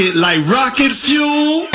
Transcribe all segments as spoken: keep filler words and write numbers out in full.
it like rocket fuel.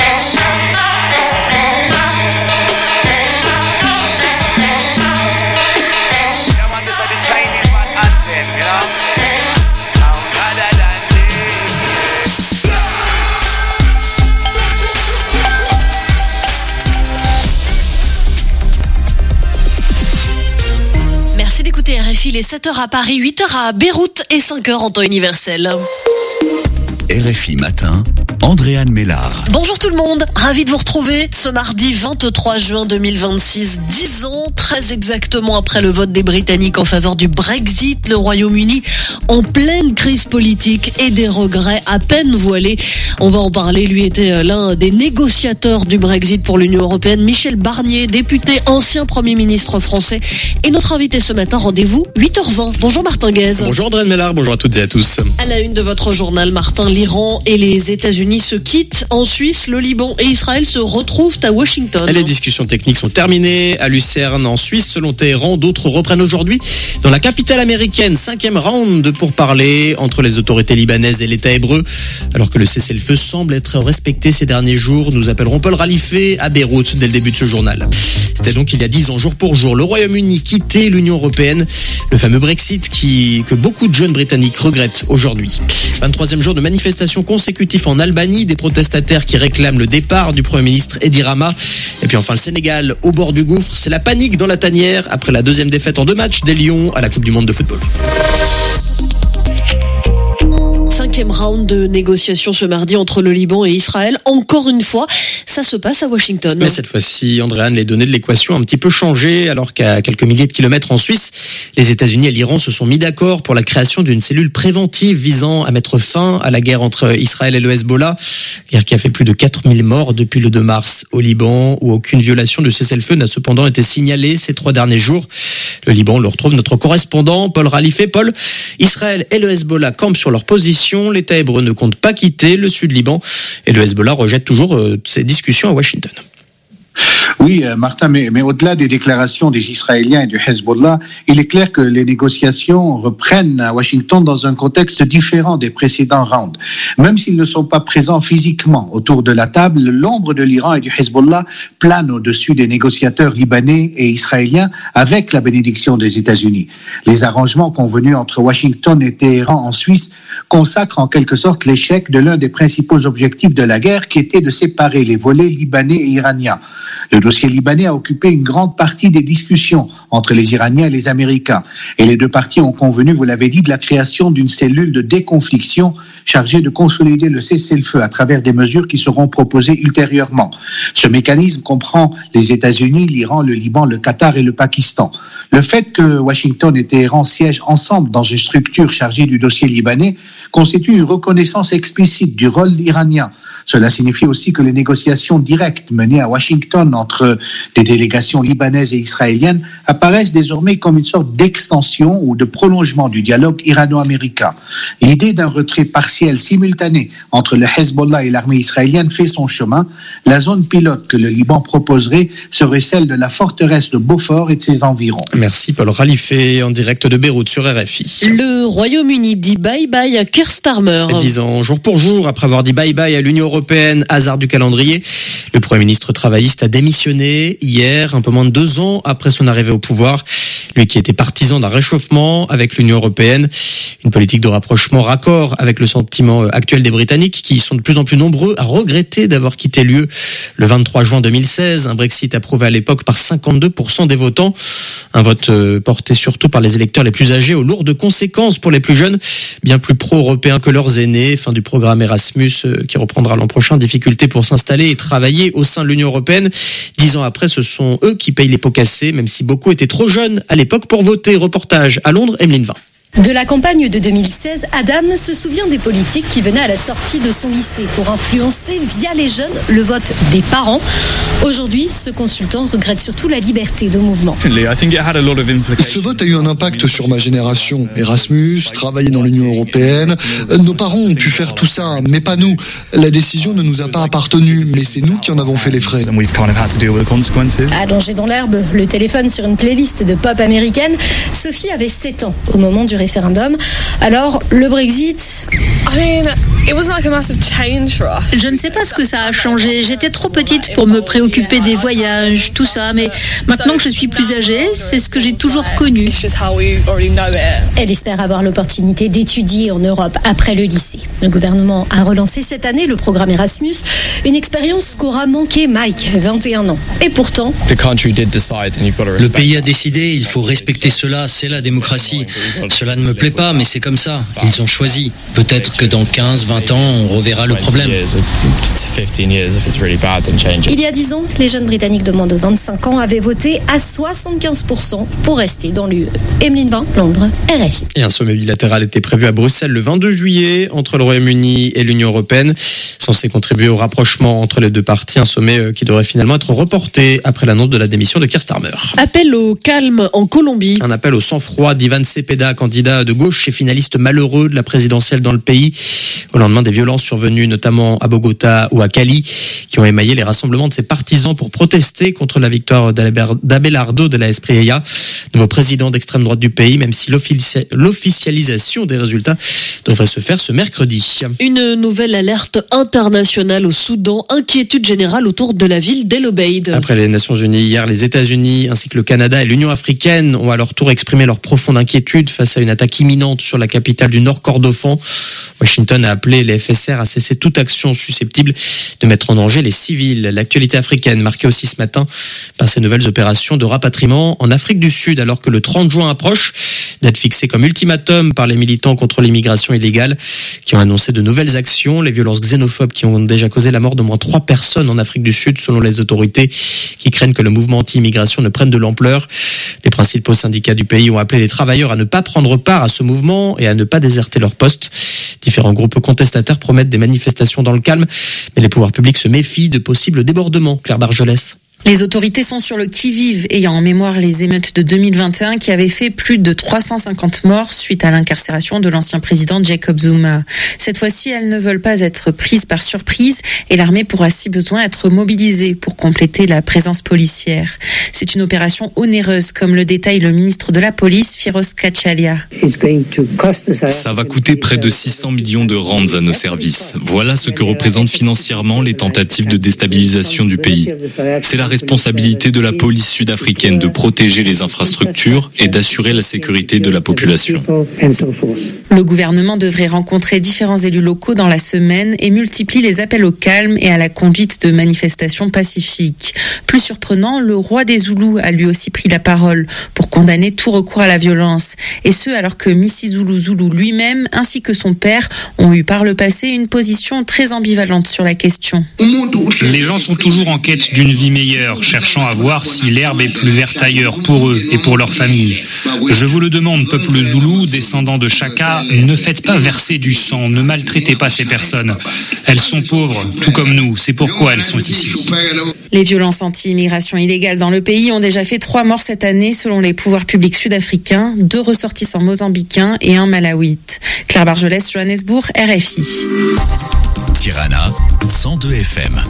R F I, il est sept heures à Paris, huit heures à Beyrouth et cinq heures en temps universel. R F I Matin, Andréane Mélard. Bonjour tout le monde, ravi de vous retrouver ce mardi vingt-trois juin deux mille vingt-six, dix ans très exactement après le vote des Britanniques en faveur du Brexit, le Royaume-Uni en pleine crise politique et des regrets à peine voilés. On va en parler, lui était l'un des négociateurs du Brexit pour l'Union européenne, Michel Barnier, député, ancien Premier ministre français, et notre invité ce matin, rendez-vous huit heures vingt. Bonjour Martin Guez. Bonjour Andréane Mélard, bonjour à toutes et à tous. À la une de votre journal, Martin, l'Iran et les États-Unis se quittent. En Suisse, le Liban et Israël se retrouvent à Washington. Les discussions techniques sont terminées. À Lucerne, en Suisse, selon Téhéran, d'autres reprennent aujourd'hui dans la capitale américaine. Cinquième round pour parler entre les autorités libanaises et l'État hébreu. Alors que le cessez-le-feu semble être respecté ces derniers jours, nous appellerons Paul Ralifé à Beyrouth dès le début de ce journal. C'était donc il y a dix ans, jour pour jour, le Royaume-Uni quittait l'Union européenne. Le fameux Brexit qui, que beaucoup de jeunes Britanniques regrettent aujourd'hui. vingt-troisième jour de manifestations consécutifs en Albanie, des protestataires qui réclament le départ du Premier ministre Edi Rama. Et puis enfin le Sénégal au bord du gouffre, c'est la panique dans la tanière après la deuxième défaite en deux matchs des Lions à la Coupe du Monde de football. Cinquième round de négociations ce mardi entre le Liban et Israël. Encore une fois, ça se passe à Washington. Mais cette fois-ci, Andréane, les données de l'équation ont un petit peu changé, alors qu'à quelques milliers de kilomètres en Suisse, les États-Unis et l'Iran se sont mis d'accord pour la création d'une cellule préventive visant à mettre fin à la guerre entre Israël et le Hezbollah. Guerre qui a fait plus de quatre mille morts depuis le deux mars au Liban, où aucune violation du cessez-le-feu n'a cependant été signalée ces trois derniers jours. Le Liban, on le retrouve notre correspondant, Paul Ralifé. Paul, Israël et le Hezbollah campent sur leur position. L'État hébreu ne compte pas quitter le sud Liban et le Hezbollah rejette toujours euh, ces discussions à Washington. Oui, Martin, mais, mais au-delà des déclarations des Israéliens et du Hezbollah, il est clair que les négociations reprennent à Washington dans un contexte différent des précédents rounds. Même s'ils ne sont pas présents physiquement autour de la table, l'ombre de l'Iran et du Hezbollah plane au-dessus des négociateurs libanais et israéliens avec la bénédiction des États-Unis. Les arrangements convenus entre Washington et Téhéran en Suisse consacrent en quelque sorte l'échec de l'un des principaux objectifs de la guerre qui était de séparer les volets libanais et iraniens. Le dossier libanais a occupé une grande partie des discussions entre les Iraniens et les Américains. Et les deux parties ont convenu, vous l'avez dit, de la création d'une cellule de déconfliction chargée de consolider le cessez-le-feu à travers des mesures qui seront proposées ultérieurement. Ce mécanisme comprend les États-Unis, l'Iran, le Liban, le Qatar et le Pakistan. Le fait que Washington et Téhéran siègent ensemble dans une structure chargée du dossier libanais constitue une reconnaissance explicite du rôle iranien. Cela signifie aussi que les négociations directes menées à Washington entre des délégations libanaises et israéliennes apparaissent désormais comme une sorte d'extension ou de prolongement du dialogue irano-américain. L'idée d'un retrait partiel simultané entre le Hezbollah et l'armée israélienne fait son chemin. La zone pilote que le Liban proposerait serait celle de la forteresse de Beaufort et de ses environs. Merci Paul Ralifé en direct de Beyrouth sur R F I. Le Royaume-Uni dit bye-bye à Keir Starmer. Dix ans, jour pour jour, après avoir dit bye-bye à l'Union européenne, hasard du calendrier, le Premier ministre travailliste a démissionné hier, un peu moins de deux ans après son arrivée au pouvoir. Lui qui était partisan d'un réchauffement avec l'Union européenne, une politique de rapprochement raccord avec le sentiment actuel des Britanniques qui sont de plus en plus nombreux à regretter d'avoir quitté l'U E le vingt-trois juin deux mille seize, un Brexit approuvé à l'époque par cinquante-deux pour cent des votants, un vote porté surtout par les électeurs les plus âgés aux lourdes conséquences pour les plus jeunes, bien plus pro-européens que leurs aînés, fin du programme Erasmus qui reprendra l'an prochain, difficulté pour s'installer et travailler au sein de l'Union européenne. Dix ans après, ce sont eux qui payent les pots cassés, même si beaucoup étaient trop jeunes à l'époque pour voter. Reportage à Londres, Emeline Vin. De la campagne de deux mille seize, Adam se souvient des politiques qui venaient à la sortie de son lycée pour influencer via les jeunes le vote des parents. Aujourd'hui, ce consultant regrette surtout la liberté de mouvement. Ce vote a eu un impact sur ma génération. Erasmus, travailler dans l'Union européenne. Nos parents ont pu faire tout ça, mais pas nous. La décision ne nous a pas appartenu, mais c'est nous qui en avons fait les frais. Allongée dans l'herbe, le téléphone sur une playlist de pop américaine, Sophie avait sept ans au moment du référendum. Alors, le Brexit... Je ne sais pas ce que ça a changé. J'étais trop petite pour me préoccuper des voyages, tout ça. Mais maintenant que je suis plus âgée, c'est ce que j'ai toujours connu. Elle espère avoir l'opportunité d'étudier en Europe après le lycée. Le gouvernement a relancé cette année le programme Erasmus, une expérience qu'aura manqué Mike, vingt et un ans. Et pourtant... Le pays a décidé, il faut respecter cela, c'est la démocratie. Cela ne me plaît pas, mais c'est comme ça. Ils ont choisi. Peut-être que dans quinze, vingt ans, on reverra le problème. Il y a dix ans, les jeunes Britanniques de moins de vingt-cinq ans avaient voté à soixante-quinze pour cent pour rester dans l'U E. Emeline Vin, Londres, R F I. Et un sommet bilatéral était prévu à Bruxelles le vingt-deux juillet entre le Royaume-Uni et l'Union européenne, censé contribuer au rapprochement entre les deux parties. Un sommet qui devrait finalement être reporté après l'annonce de la démission de Keir Starmer. Appel au calme en Colombie. Un appel au sang-froid d'Ivan Cepeda, candidat de gauche et finaliste malheureux de la présidentielle dans le pays, au lendemain des violences survenues notamment à Bogota ou à Cali, qui ont émaillé les rassemblements de ses partisans pour protester contre la victoire d'Abelardo de la Espriella, nouveau président d'extrême droite du pays, même si l'officialisation des résultats devrait se faire ce mercredi. Une nouvelle alerte internationale au Soudan, inquiétude générale autour de la ville d'El Obeid. Après les Nations Unies hier, les États-Unis ainsi que le Canada et l'Union africaine ont à leur tour exprimé leur profonde inquiétude face à une attaque imminente sur la capitale du Nord Kordofan. Washington a appelé les F S R à cesser toute action susceptible de mettre en danger les civils. L'actualité africaine marquée aussi ce matin par ces nouvelles opérations de rapatriement en Afrique du Sud, alors que le trente juin approche, date fixée comme ultimatum par les militants contre l'immigration illégale qui ont annoncé de nouvelles actions. Les violences xénophobes qui ont déjà causé la mort d'au moins trois personnes en Afrique du Sud, selon les autorités, qui craignent que le mouvement anti-immigration ne prenne de l'ampleur. Les principaux syndicats du pays ont appelé les travailleurs à ne pas prendre part à ce mouvement et à ne pas déserter leur poste. Différents groupes contestataires promettent des manifestations dans le calme, mais les pouvoirs publics se méfient de possibles débordements. Claire Bargelès. Les autorités sont sur le qui-vive, ayant en mémoire les émeutes de deux mille vingt et un qui avaient fait plus de trois cent cinquante morts suite à l'incarcération de l'ancien président Jacob Zuma. Cette fois-ci, elles ne veulent pas être prises par surprise et l'armée pourra si besoin être mobilisée pour compléter la présence policière. C'est une opération onéreuse, comme le détaille le ministre de la Police, Firoz Kachalia. Ça va coûter près de six cents millions de rands à nos services. Voilà ce que représentent financièrement les tentatives de déstabilisation du pays. C'est la responsabilité de la police sud-africaine de protéger les infrastructures et d'assurer la sécurité de la population. Le gouvernement devrait rencontrer différents élus locaux dans la semaine et multiplie les appels au calme et à la conduite de manifestations pacifiques. Plus surprenant, le roi des Zoulous a lui aussi pris la parole pour condamner tout recours à la violence. Et ce, alors que Missi-Zoulou Zoulou lui-même ainsi que son père ont eu par le passé une position très ambivalente sur la question. Les gens sont toujours en quête d'une vie meilleure, cherchant à voir si l'herbe est plus verte ailleurs pour eux et pour leur famille. Je vous le demande, peuple zoulou, descendant de Chaka, ne faites pas verser du sang, ne maltraitez pas ces personnes. Elles sont pauvres, tout comme nous, c'est pourquoi elles sont ici. Les violences anti-immigration illégale dans le pays ont déjà fait trois morts cette année selon les pouvoirs publics sud-africains, deux ressortissants mozambicains et un malawite. Claire Bargelès, Johannesburg, R F I. Tirana, cent deux F M.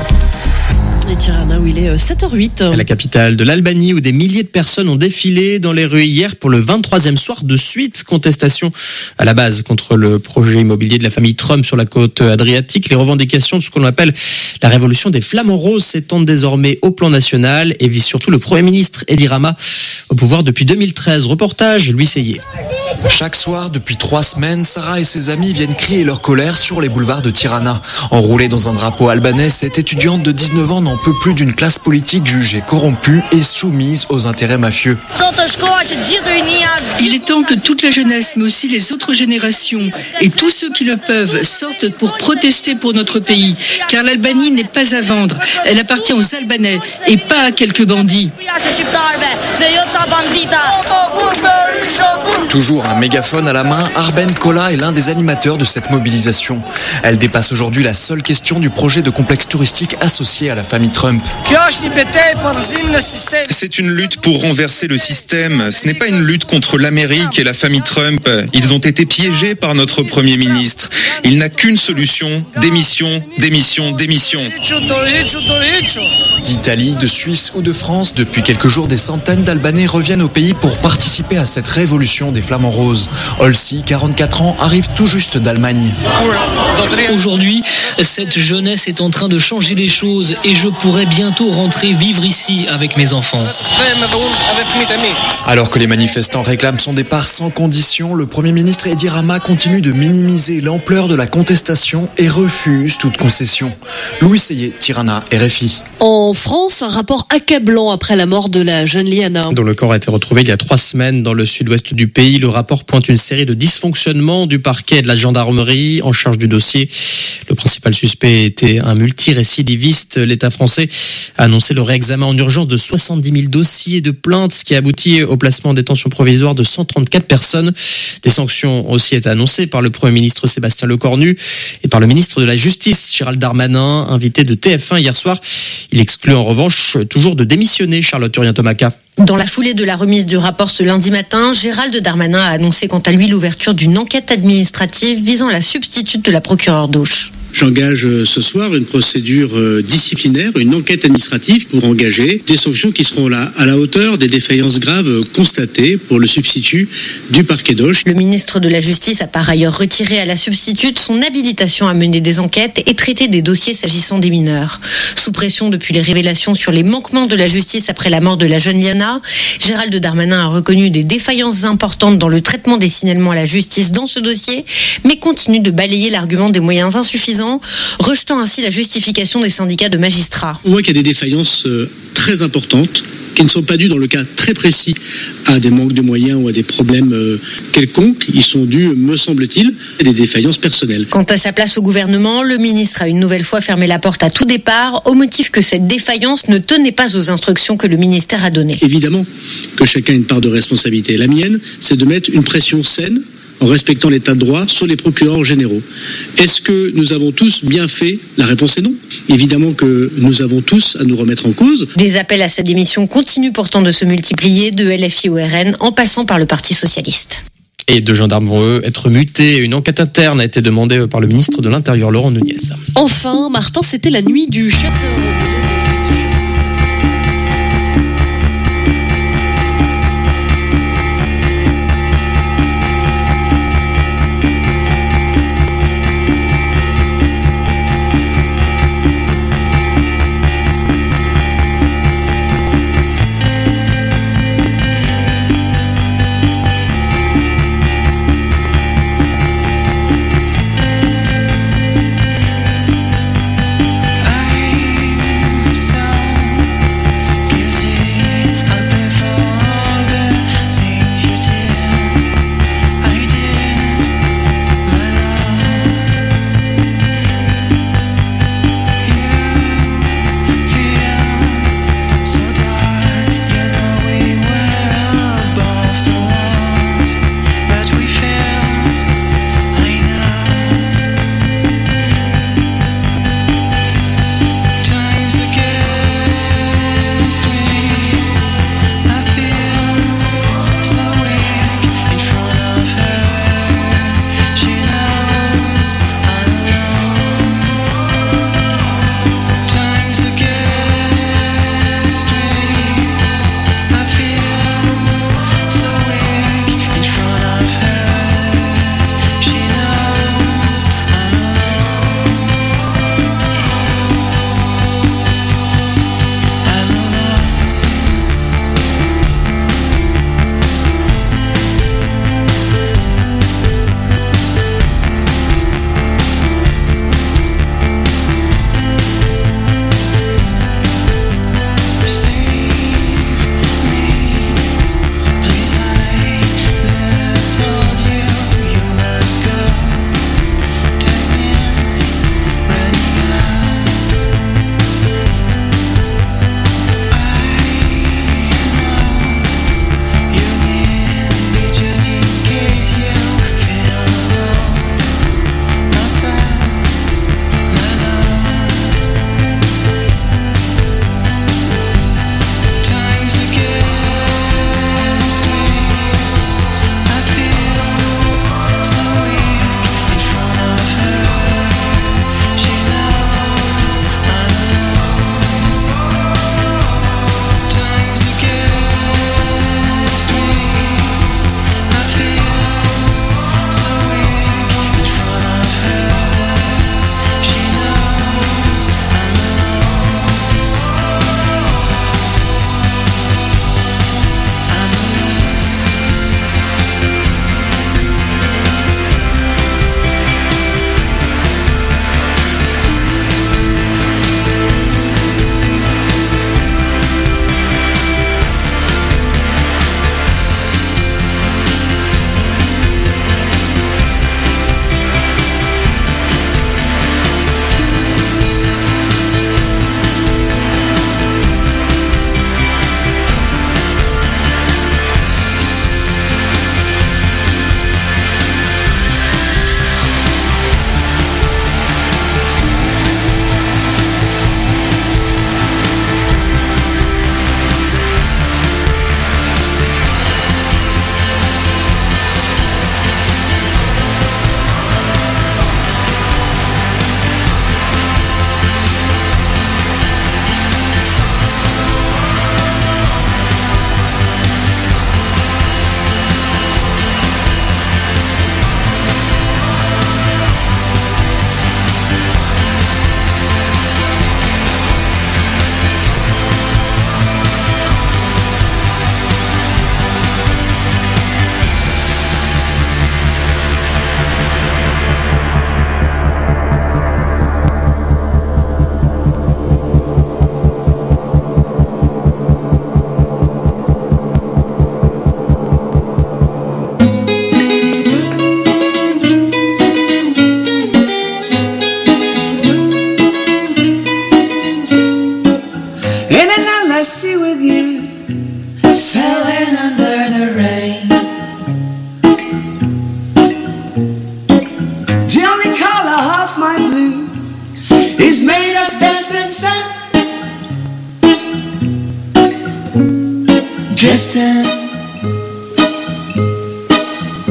Et Tirana, où il est sept heures huit. La capitale de l'Albanie, où des milliers de personnes ont défilé dans les rues hier pour le vingt-troisième soir de suite. Contestation à la base contre le projet immobilier de la famille Trump sur la côte adriatique. Les revendications de ce qu'on appelle la révolution des flamants roses s'étendent désormais au plan national et visent surtout le Premier ministre Edi Rama au pouvoir depuis deux mille treize. Reportage, Louis Seyé. Chaque soir, depuis trois semaines, Sarah et ses amis viennent crier leur colère sur les boulevards de Tirana. Enroulée dans un drapeau albanais, cette étudiante de dix-neuf ans n'en peut plus d'une classe politique jugée corrompue et soumise aux intérêts mafieux. Il est temps que toute la jeunesse, mais aussi les autres générations et tous ceux qui le peuvent sortent pour protester pour notre pays. Car l'Albanie n'est pas à vendre. Elle appartient aux Albanais et pas à quelques bandits. Toujours un mégaphone à la main, Arben Kola est l'un des animateurs de cette mobilisation. Elle dépasse aujourd'hui la seule question du projet de complexe touristique associé à la famille Trump. C'est une lutte pour renverser le système. Ce n'est pas une lutte contre l'Amérique et la famille Trump. Ils ont été piégés par notre Premier ministre. Il n'a qu'une solution, démission, démission, démission. D'Italie, de Suisse ou de France, depuis quelques jours, des centaines d'Albanais reviennent au pays pour participer à cette révolution des flamants roses. Olsi, quarante-quatre ans, arrive tout juste d'Allemagne. Aujourd'hui, cette jeunesse est en train de changer les choses et je pourrais bientôt rentrer vivre ici avec mes enfants. Alors que les manifestants réclament son départ sans condition, le Premier ministre Edi Rama continue de minimiser l'ampleur de la contestation et refuse toute concession. Louis Seyé, Tirana, R F I. En France, un rapport accablant après la mort de la jeune Liana, dont le corps a été retrouvé il y a trois semaines dans le sud-ouest du pays. Le rapport pointe une série de dysfonctionnements du parquet et de la gendarmerie en charge du dossier. Le principal suspect était un multirécidiviste. L'État français a annoncé le réexamen en urgence de soixante-dix mille dossiers de plaintes, ce qui a abouti au placement en détention provisoire de cent trente-quatre personnes. Des sanctions ont aussi été annoncées par le Premier ministre Sébastien Lecornu et par le ministre de la Justice Gérald Darmanin, invité de T F un hier soir. Il exclut en revanche toujours de démissionner, Charlotte Urien-Tomaka. Dans la foulée de la remise du rapport ce lundi matin, Gérald Darmanin a annoncé quant à lui l'ouverture d'une enquête administrative visant la substitute de la procureure d'Auch. J'engage ce soir une procédure disciplinaire, une enquête administrative pour engager des sanctions qui seront là à la hauteur des défaillances graves constatées pour le substitut du parquet d'Auch. Le ministre de la Justice a par ailleurs retiré à la substitute son habilitation à mener des enquêtes et traiter des dossiers s'agissant des mineurs. Sous pression depuis les révélations sur les manquements de la justice après la mort de la jeune Liana, Gérald Darmanin a reconnu des défaillances importantes dans le traitement des signalements à la justice dans ce dossier, mais continue de balayer l'argument des moyens insuffisants, rejetant ainsi la justification des syndicats de magistrats. On voit qu'il y a des défaillances euh, très importantes qui ne sont pas dues dans le cas très précis à des manques de moyens ou à des problèmes euh, quelconques. Ils sont dus, me semble-t-il, à des défaillances personnelles. Quant à sa place au gouvernement, le ministre a une nouvelle fois fermé la porte à tout départ au motif que cette défaillance ne tenait pas aux instructions que le ministère a données. Évidemment que chacun a une part de responsabilité. La mienne, c'est de mettre une pression saine en respectant l'état de droit sur les procureurs généraux. Est-ce que nous avons tous bien fait ? La réponse est non. Évidemment que nous avons tous à nous remettre en cause. Des appels à sa démission continuent pourtant de se multiplier, de L F I au R N, en passant par le Parti socialiste. Et deux gendarmes vont eux être mutés. Une enquête interne a été demandée par le ministre de l'Intérieur, Laurent Nunez. Enfin, Martin, c'était la nuit du chasseur.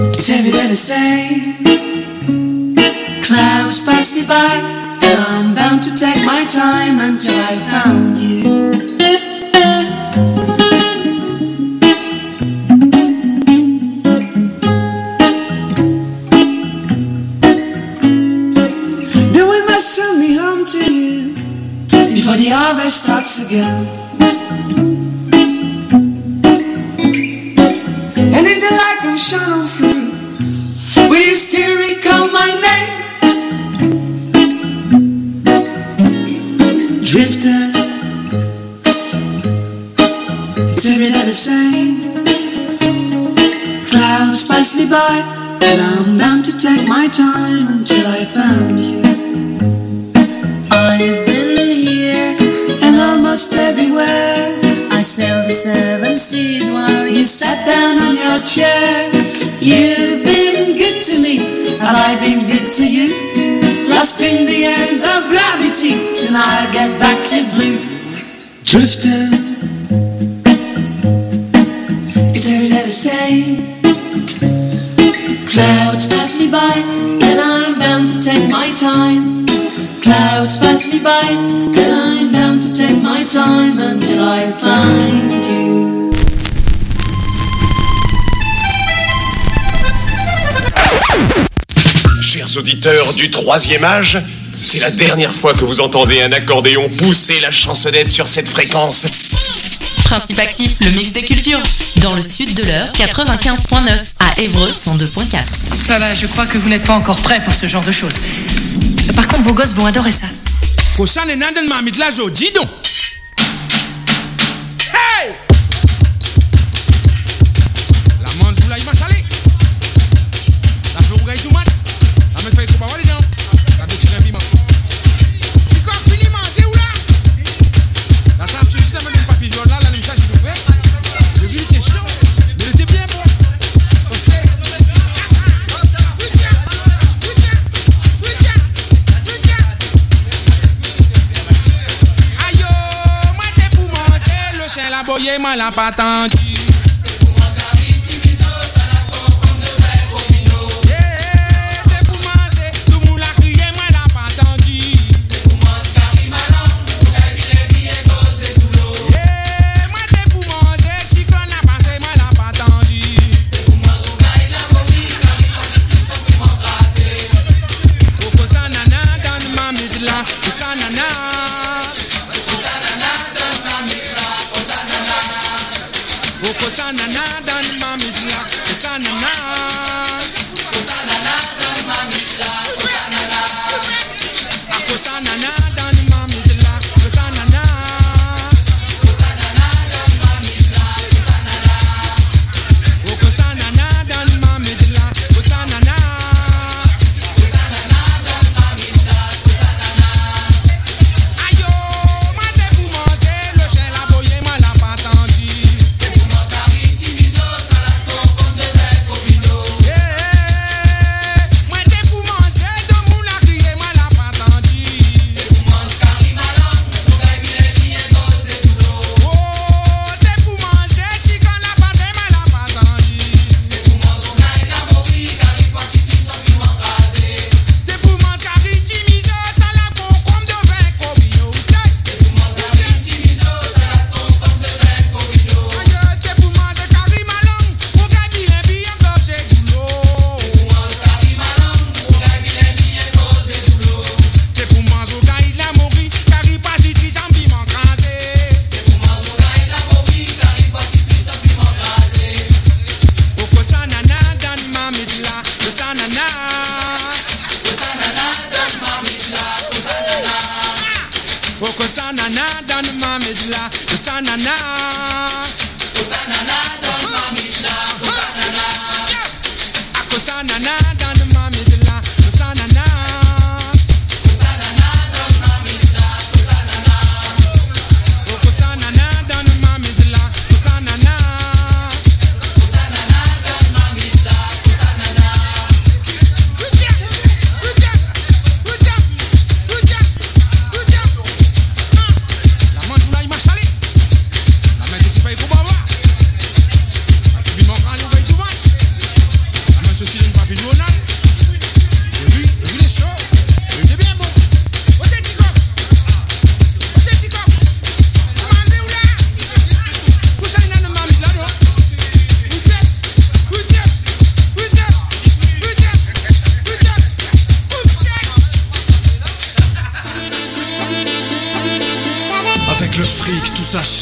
It's every day the same. Clouds pass me by, and I'm bound to take my time until I found you. Then we must send me home to you before the harvest starts again. And if the light don't shine on through, will you still recall my name? Drifter, it's every day the same. Clouds pass me by, and I'm bound to take my time until I found you. I've been here and almost everywhere. I sailed the seven seas while you sat down on your chair. You've been good to me, have I been good to you? Lost in the ends of gravity, soon I'll get back to blue. Drifter, it's every day the same. Clouds pass me by, and I'm bound to take my time. Clouds pass me by, and I'm bound to take my time until I find you. Chers auditeurs du troisième âge, c'est la dernière fois que vous entendez un accordéon pousser la chansonnette sur cette fréquence. Principe actif, le mix des cultures. Dans le sud de l'heure, quatre-vingt-quinze virgule neuf. À Évreux, cent deux virgule quatre. Ah bah, je crois que vous n'êtes pas encore prêts pour ce genre de choses. Par contre, vos gosses vont adorer ça. Hey! La patente.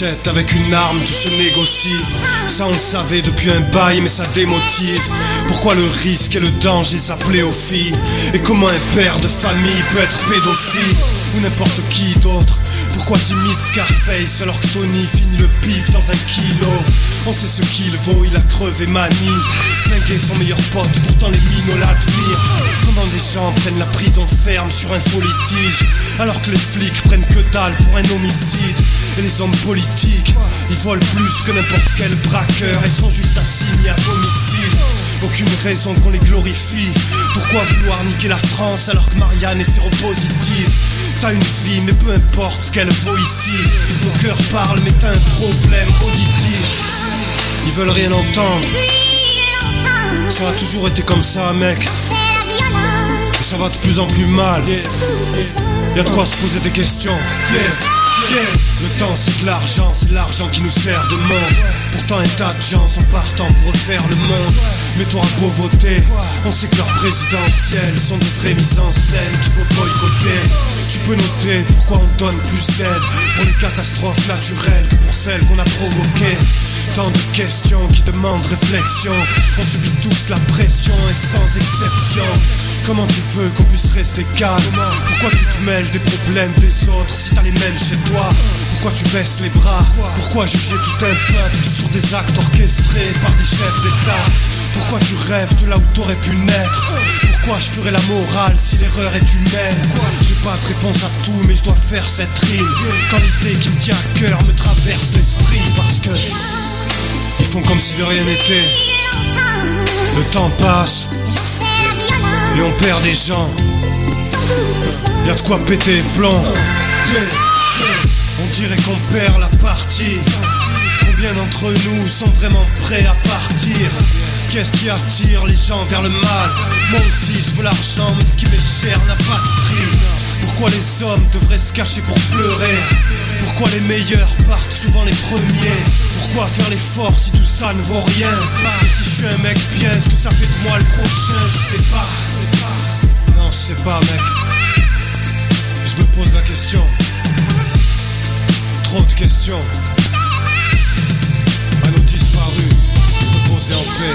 s'achète, avec une arme tout se négocie. Ça on le savait depuis un bail mais ça démotive. Pourquoi le risque et le danger s'appelaient aux filles? Et comment un père de famille peut être pédophile? Ou n'importe qui d'autre? Pourquoi timide Scarface alors que Tony finit le pif dans un kilo? On sait ce qu'il vaut, il a crevé manie. Flinguer son meilleur pote, pourtant les minots l'admirent. Comment des gens prennent la prison ferme sur un faux litige, alors que les flics prennent que dalle pour un homicide. Et les hommes politiques, ils volent plus que n'importe quel braqueur et sont juste assignés à domicile. Aucune raison qu'on les glorifie. Pourquoi vouloir niquer la France alors que Marianne est séropositive? T'as une vie mais peu importe ce qu'elle vaut ici. Mon cœur parle mais t'as un problème auditif. Ils veulent rien entendre. Ça a toujours été comme ça mec. Et ça va de plus en plus mal. Yeah. Yeah. Y'a de quoi se poser des questions. Yeah. Yeah. Le temps c'est de l'argent, c'est l'argent qui nous sert de monde. Pourtant un tas de gens sont partants pour refaire le monde. Mais toi beau voter, on sait que leurs présidentielles sont de vraies mises en scène qu'il faut boycotter. Tu peux noter pourquoi on donne plus d'aide pour les catastrophes naturelles que pour celles qu'on a provoquées. Tant de questions qui demandent réflexion. On subit tous la pression et sans exception. Comment tu veux qu'on puisse rester calme? Pourquoi tu te mêles des problèmes des autres si t'as les mêmes chez toi? Pourquoi tu baisses les bras? Pourquoi juger tout un peuple sur des actes orchestrés par des chefs d'État? Pourquoi tu rêves de là où t'aurais pu naître? Pourquoi je ferais la morale si l'erreur est humaine? J'ai pas de réponse à tout mais je dois faire cette rime quand l'idée qui me tient à cœur me traverse l'esprit. Parce que ils font comme si de rien n'était. Le temps passe et on perd des gens. Y'a de quoi péter les plombs. On dirait qu'on perd la partie. Combien d'entre nous sont vraiment prêts à partir? Qu'est-ce qui attire les gens vers le mal? Moi aussi je veux l'argent mais ce qui m'est cher n'a pas de prix. Pourquoi les hommes devraient se cacher pour pleurer? Pourquoi les meilleurs partent souvent les premiers? Pourquoi faire l'effort si tout ça ne vaut rien? Et si je suis un mec bien, est-ce que ça fait de moi le prochain? Je sais pas. Non je sais pas mec. Je me pose la question. Trop de questions. À nos disparus, reposer en paix.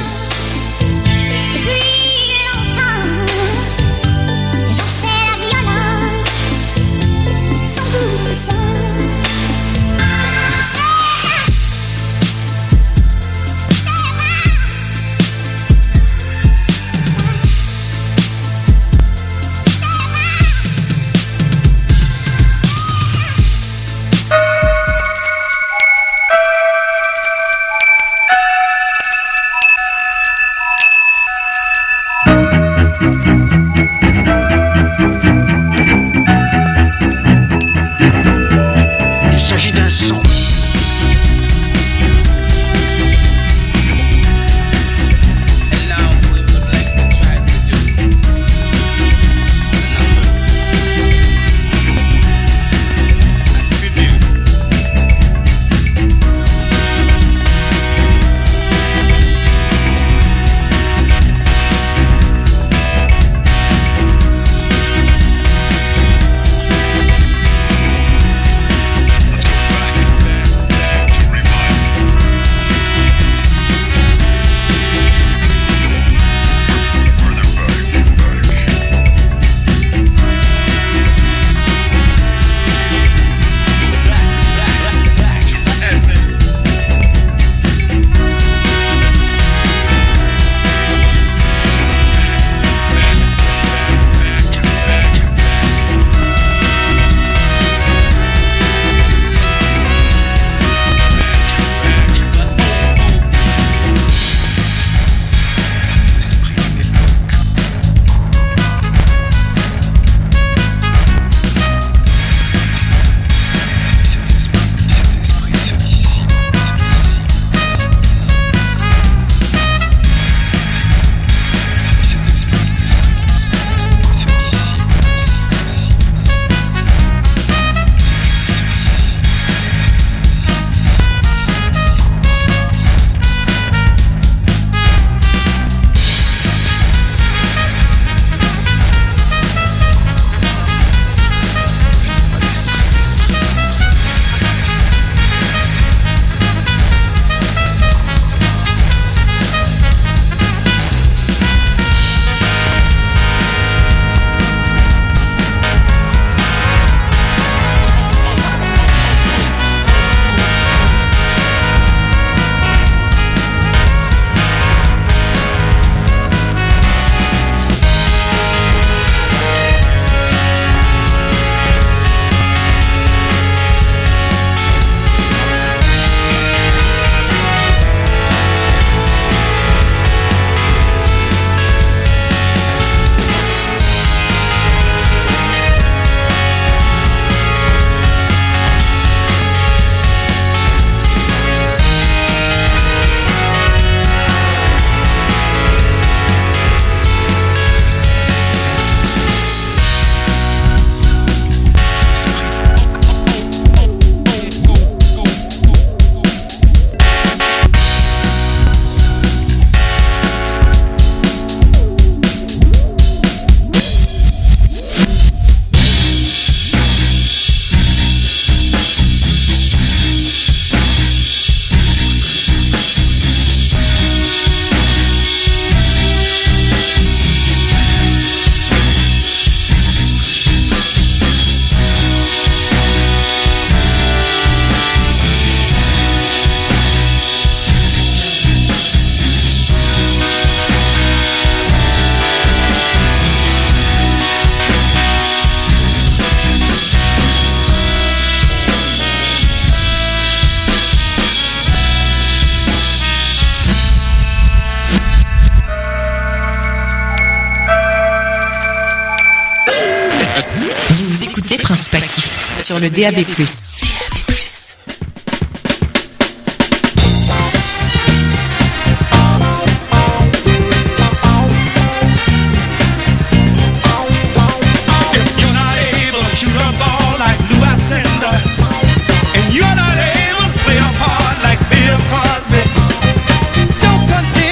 sur le D A B plus.